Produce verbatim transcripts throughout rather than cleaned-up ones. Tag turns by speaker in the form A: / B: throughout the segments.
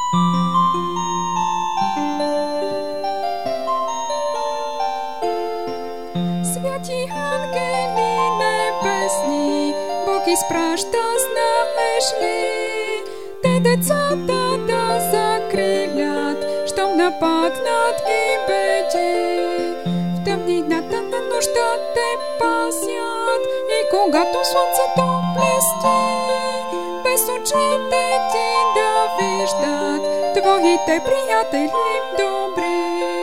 A: Святі ангели небесні, Боги спрашта знаєш ли, те децата да закрилят, щом нападнат гибеди. В тъмнината на нощта те пасят, и когато слънцето блести, без очите ти да виждат твоите приятели добри.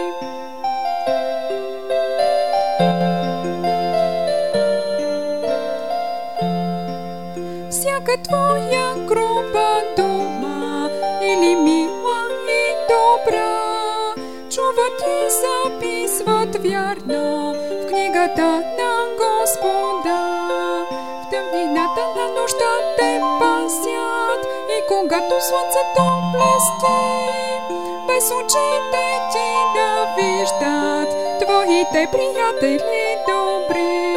A: Всяка твоя груба дума или мила и добра, чуват и записват вярно в книгата на Господа. В тъмнината на нощта те пасят, и когато слънцето блести, без очите ти да виждат твоите приятели добри.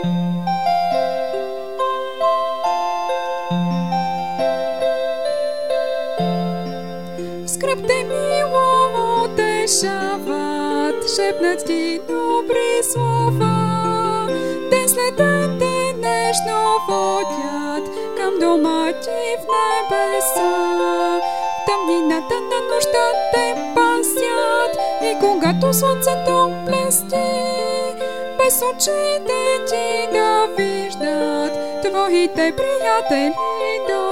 A: Скръб те мило утешават, шепнат ти добри слова. Ден след ден те нежно водят към дома ти в небеса. В тъмнината на нощта те пасят, и когато слънцето блести, без очите ти да виждат твоите приятели добри.